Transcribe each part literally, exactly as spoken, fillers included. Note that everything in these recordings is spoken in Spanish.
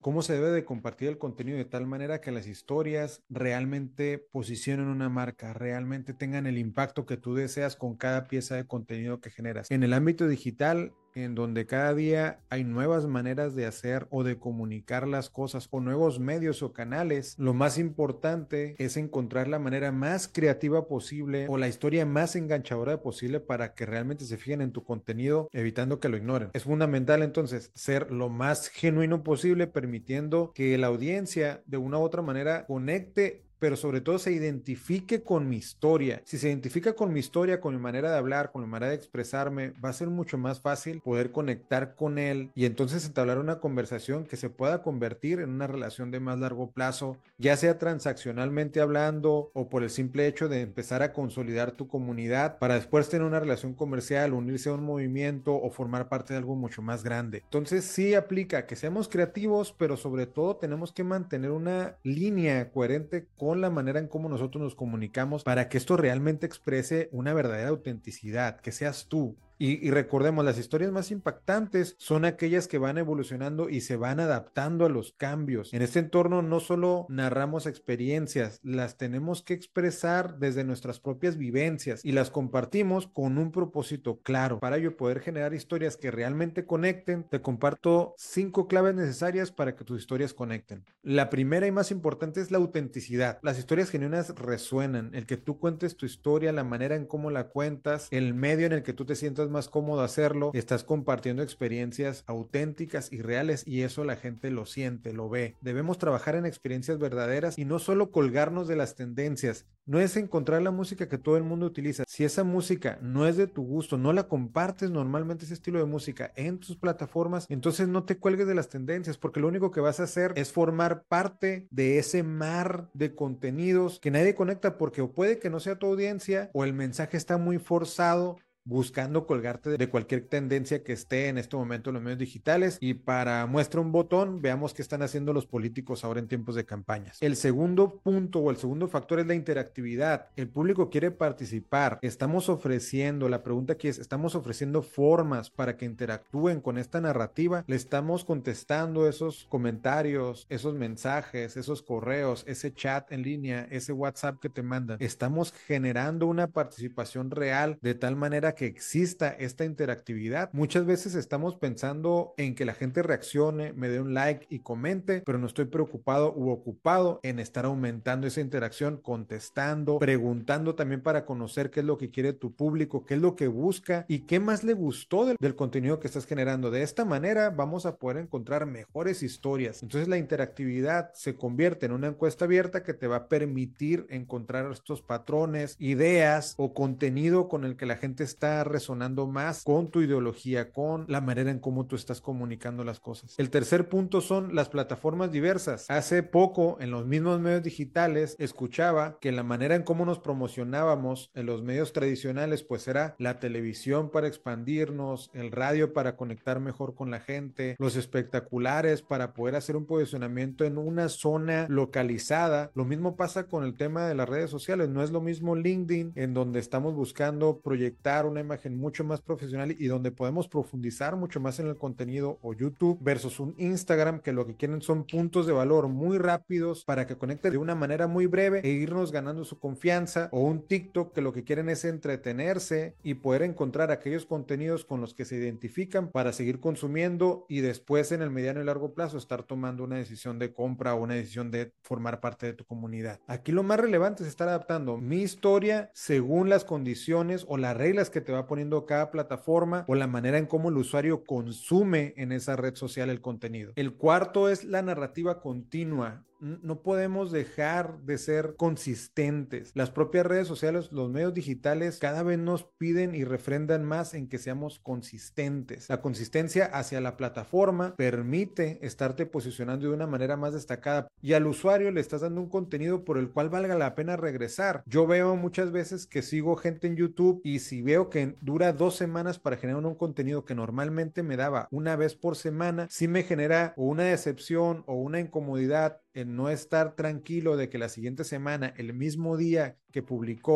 cómo se debe de compartir el contenido de tal manera que las historias realmente posicionen una marca, realmente tengan el impacto que tú deseas con cada pieza de contenido que generas. En el ámbito digital, en donde cada día hay nuevas maneras de hacer o de comunicar las cosas o nuevos medios o canales, lo más importante es encontrar la manera más creativa posible o la historia más enganchadora posible para que realmente se fijen en tu contenido, evitando que lo ignoren. Es fundamental entonces ser lo más genuino posible, permitiendo que la audiencia de una u otra manera conecte, pero sobre todo se identifique con mi historia. Si se identifica con mi historia, con mi manera de hablar, con mi manera de expresarme, va a ser mucho más fácil poder conectar con él y entonces entablar una conversación que se pueda convertir en una relación de más largo plazo, ya sea transaccionalmente hablando o por el simple hecho de empezar a consolidar tu comunidad para después tener una relación comercial, unirse a un movimiento o formar parte de algo mucho más grande. Entonces sí aplica que seamos creativos, pero sobre todo tenemos que mantener una línea coherente con la manera en cómo nosotros nos comunicamos para que esto realmente exprese una verdadera autenticidad, que seas tú. Y, y, recordemos, las historias más impactantes son aquellas que van evolucionando y se van adaptando a los cambios. En este entorno no solo narramos experiencias, las tenemos que expresar desde nuestras propias vivencias y las compartimos con un propósito claro. Para ello poder generar historias que realmente conecten, te comparto cinco claves necesarias para que tus historias conecten. La primera y más importante es la autenticidad. Las historias genuinas resuenan. El que tú cuentes tu historia, la manera en cómo la cuentas, el medio en el que tú te sientas más cómodo hacerlo, estás compartiendo experiencias auténticas y reales y eso la gente lo siente, lo ve. Debemos trabajar en experiencias verdaderas y no solo colgarnos de las tendencias. No es encontrar la música que todo el mundo utiliza. Si esa música no es de tu gusto, no la compartes normalmente ese estilo de música en tus plataformas, entonces no te cuelgues de las tendencias porque lo único que vas a hacer es formar parte de ese mar de contenidos que nadie conecta porque o puede que no sea tu audiencia o el mensaje está muy forzado buscando colgarte de cualquier tendencia que esté en este momento en los medios digitales. Y para muestra un botón, veamos qué están haciendo los políticos ahora en tiempos de campañas. El segundo punto o el segundo factor es la interactividad. El público quiere participar. Estamos ofreciendo, la pregunta aquí es, ¿estamos ofreciendo formas para que interactúen con esta narrativa? ¿Le estamos contestando esos comentarios, esos mensajes, esos correos, ese chat en línea, ese WhatsApp que te mandan? ¿Estamos generando una participación real de tal manera que exista esta interactividad? Muchas veces estamos pensando en que la gente reaccione, me dé un like y comente, pero no estoy preocupado u ocupado en estar aumentando esa interacción, contestando, preguntando también para conocer qué es lo que quiere tu público, qué es lo que busca y qué más le gustó del, del contenido que estás generando. De esta manera vamos a poder encontrar mejores historias. Entonces la interactividad se convierte en una encuesta abierta que te va a permitir encontrar estos patrones, ideas o contenido con el que la gente está está resonando más con tu ideología, con la manera en cómo tú estás comunicando las cosas. El tercer punto son las plataformas diversas. Hace poco en los mismos medios digitales escuchaba que la manera en cómo nos promocionábamos en los medios tradicionales pues era la televisión para expandirnos, el radio para conectar mejor con la gente, los espectaculares para poder hacer un posicionamiento en una zona localizada. Lo mismo pasa con el tema de las redes sociales. No es lo mismo LinkedIn en donde estamos buscando proyectar una imagen mucho más profesional y donde podemos profundizar mucho más en el contenido, o YouTube versus un Instagram que lo que quieren son puntos de valor muy rápidos para que conecte de una manera muy breve e irnos ganando su confianza, o un TikTok que lo que quieren es entretenerse y poder encontrar aquellos contenidos con los que se identifican para seguir consumiendo y después en el mediano y largo plazo estar tomando una decisión de compra o una decisión de formar parte de tu comunidad. Aquí lo más relevante es estar adaptando mi historia según las condiciones o las reglas que te va poniendo cada plataforma o la manera en cómo el usuario consume en esa red social el contenido. El cuarto es la narrativa continua. No podemos dejar de ser consistentes. Las propias redes sociales, los medios digitales cada vez nos piden y refrendan más en que seamos consistentes. La consistencia hacia la plataforma permite estarte posicionando de una manera más destacada y al usuario le estás dando un contenido por el cual valga la pena regresar. Yo veo muchas veces que sigo gente en YouTube y si veo que dura dos semanas para generar un contenido que normalmente me daba una vez por semana, sí me genera o una decepción o una incomodidad en no estar tranquilo de que la siguiente semana, el mismo día que publicó,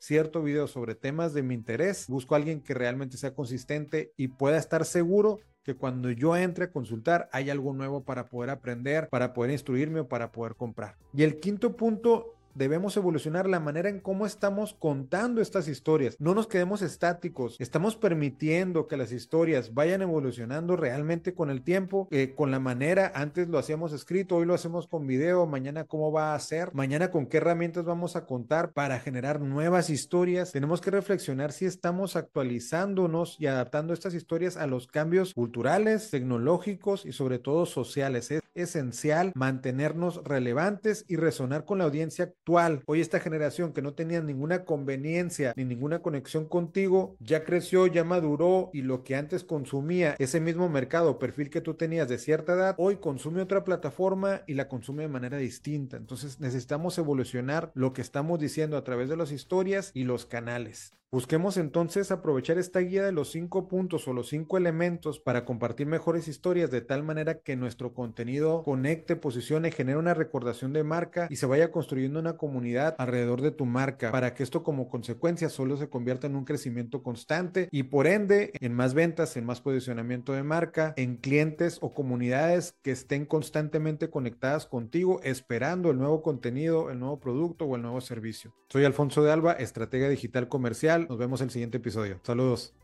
cierto video sobre temas de mi interés, busco a alguien que realmente sea consistente y pueda estar seguro que cuando yo entre a consultar hay algo nuevo para poder aprender, para poder instruirme o para poder comprar. Y el quinto punto, debemos evolucionar la manera en cómo estamos contando estas historias. No nos quedemos estáticos. Estamos permitiendo que las historias vayan evolucionando realmente con el tiempo, eh, con la manera. Antes lo hacíamos escrito, hoy lo hacemos con video. Mañana cómo va a ser. Mañana con qué herramientas vamos a contar para generar nuevas historias. Tenemos que reflexionar si estamos actualizándonos y adaptando estas historias a los cambios culturales, tecnológicos y sobre todo sociales. Es esencial mantenernos relevantes y resonar con la audiencia actual. Hoy esta generación que no tenía ninguna conveniencia ni ninguna conexión contigo, ya creció, ya maduró y lo que antes consumía ese mismo mercado, perfil que tú tenías de cierta edad, hoy consume otra plataforma y la consume de manera distinta. Entonces necesitamos evolucionar lo que estamos diciendo a través de las historias y los canales. Busquemos entonces aprovechar esta guía de los cinco puntos o los cinco elementos para compartir mejores historias de tal manera que nuestro contenido conecte, posicione, genere una recordación de marca y se vaya construyendo una comunidad alrededor de tu marca para que esto como consecuencia solo se convierta en un crecimiento constante y por ende en más ventas, en más posicionamiento de marca, en clientes o comunidades que estén constantemente conectadas contigo esperando el nuevo contenido, el nuevo producto o el nuevo servicio. Soy Alfonso de Alba, estratega digital comercial. Nos vemos en el siguiente episodio. Saludos.